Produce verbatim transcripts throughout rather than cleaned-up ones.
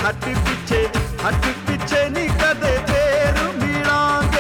हट पिछे हट पिछे नहीं कदे फेर मिलांगे।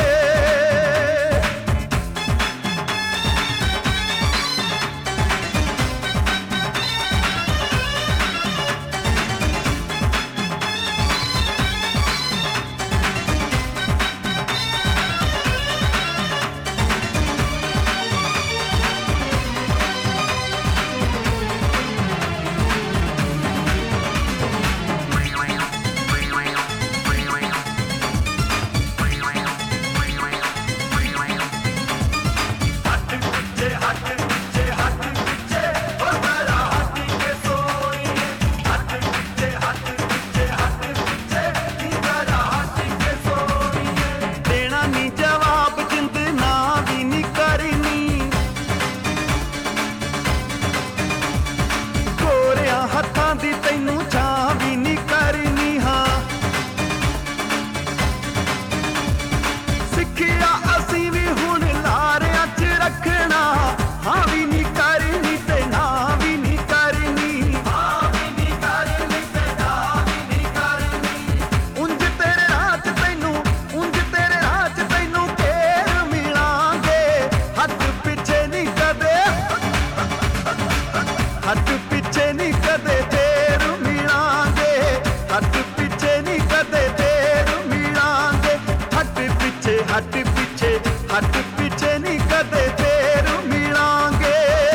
हट पिछे नहीं कदे फेर मिलांगे, हट पिछे नहीं कदे फेर मिलांगे। हट पिछे हट पिछे हट पिछे नहीं कदे फेर मिलांगे।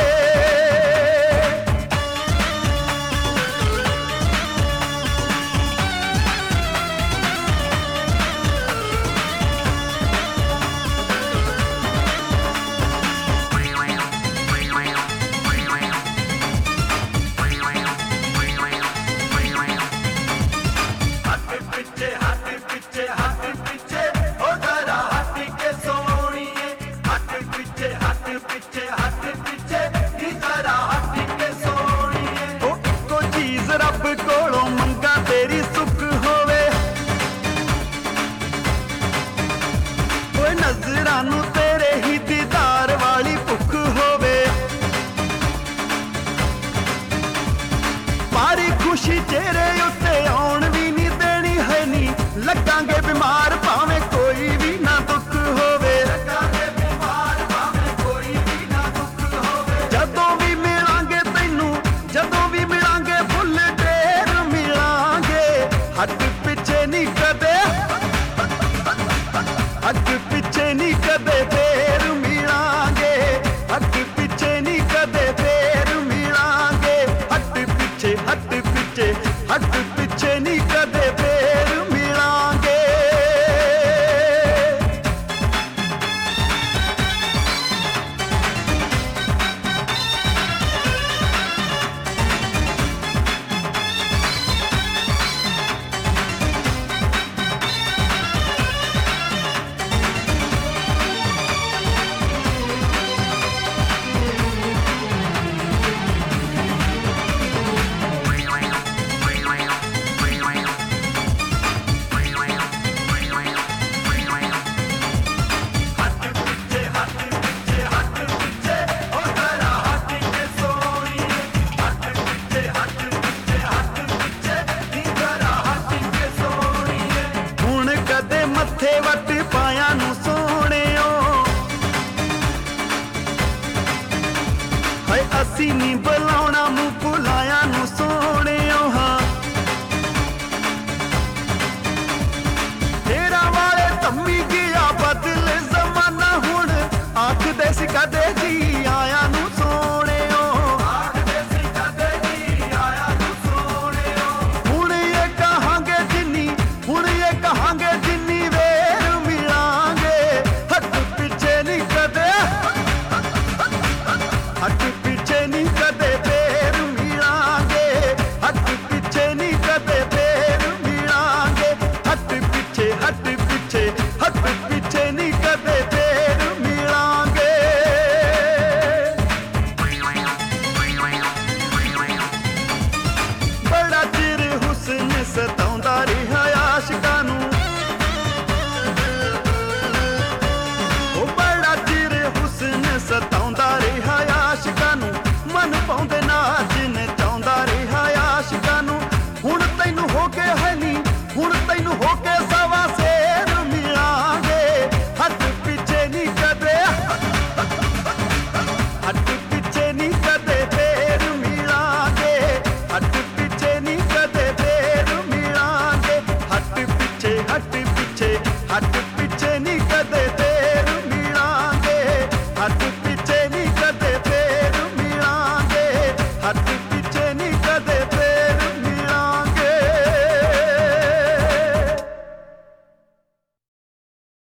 रब कोलों मंगा तेरी सुख होवे, ओए नजरां नूं तेरे ही दीदार वाली भुख होवे। मारी खुशी चेहरे उत्ते आउण भी नहीं देनी है नी, लगांगे बीमार भावें कोई भी ना दुख होवे। जदों भी मिलांगे तैनूं जदों भी मिलांगे फुल ढेर मिलांगे। हट पिछे नहीं कदे हट पिछे नहीं कदे फेर मिलांगे, हट पिछे नहीं कदे फेर मिलांगे। हट पिछे हट पिछे हट पिछे नहीं कदे फेर मिलांगे। मथे वट पाया नू सोहणियो है असी नहीं बुलाउण